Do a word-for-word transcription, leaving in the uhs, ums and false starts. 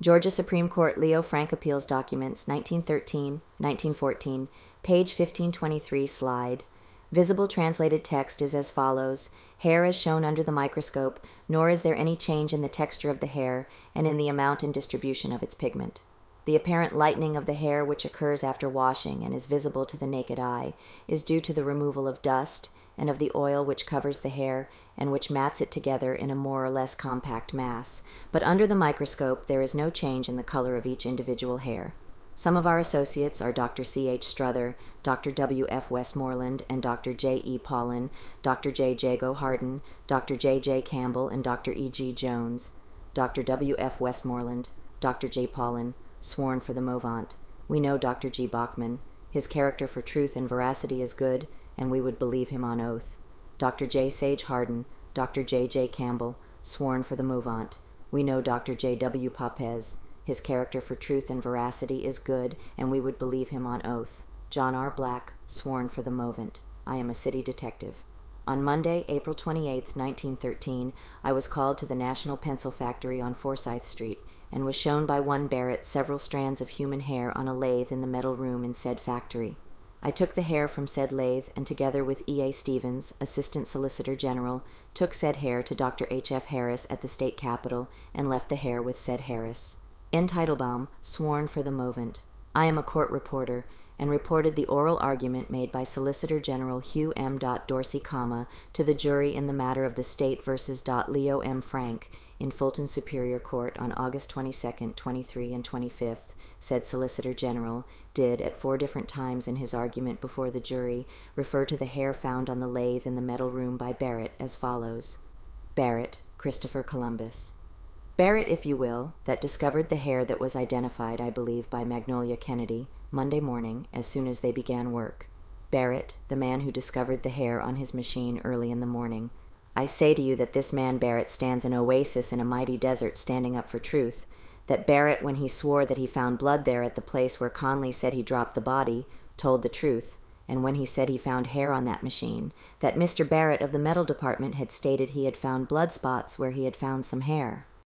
Georgia Supreme Court Leo Frank Appeals Documents, nineteen thirteen, nineteen fourteen, page fifteen twenty-three, slide. Visible translated text is as follows: hair as shown under the microscope, nor is there any change in the texture of the hair and in the amount and distribution of its pigment. The apparent lightening of the hair which occurs after washing and is visible to the naked eye is due to the removal of dust and of the oil which covers the hair and which mats it together in a more or less compact mass, but under the microscope there is no change in the color of each individual hair. Some of our associates are Doctor C H Struther, Doctor W F Westmoreland, and Doctor J E Paulin, Doctor J Jago Hardin, Doctor J J Campbell, and Doctor E G Jones. Doctor W F Westmoreland, Doctor J Paulin, sworn for the Movant. We know Doctor G Bachman. His character for truth and veracity is good, and we would believe him on oath. Doctor J Sage Hardin, Doctor J J Campbell, sworn for the Movant. We know Doctor J W Papez. His character for truth and veracity is good, and we would believe him on oath. John R. Black, sworn for the Movant. I am a city detective. On Monday, April twenty-eighth, nineteen thirteen, I was called to the National Pencil Factory on Forsyth Street, and was shown by one Barrett several strands of human hair on a lathe in the metal room in said factory. I took the hair from said lathe, and together with E. A. Stevens, Assistant Solicitor General, took said hair to Doctor H. F. Harris at the State Capitol, and left the hair with said Harris. N. Teitelbaum, sworn for the Movant. I am a court reporter, and reported the oral argument made by Solicitor General Hugh M. Dorsey, comma, to the jury in the matter of the State versus Leo M. Frank in Fulton Superior Court on August twenty-second, twenty-third, and twenty-fifth, said Solicitor General, did, at four different times in his argument before the jury, refer to the hair found on the lathe in the metal room by Barrett as follows. Barrett, Christopher Columbus. Barrett, if you will, that discovered the hair that was identified, I believe, by Magnolia Kennedy, Monday morning, as soon as they began work. Barrett, the man who discovered the hair on his machine early in the morning. I say to you that this man Barrett stands an oasis in a mighty desert standing up for truth, that Barrett, when he swore that he found blood there at the place where Conley said he dropped the body, told the truth, and when he said he found hair on that machine, that Mister Barrett of the metal department had stated he had found blood spots where he had found some hair.